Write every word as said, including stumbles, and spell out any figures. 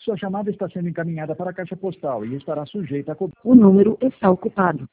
Sua chamada está sendo encaminhada para a caixa postal e estará sujeita a... co- O número está ocupado.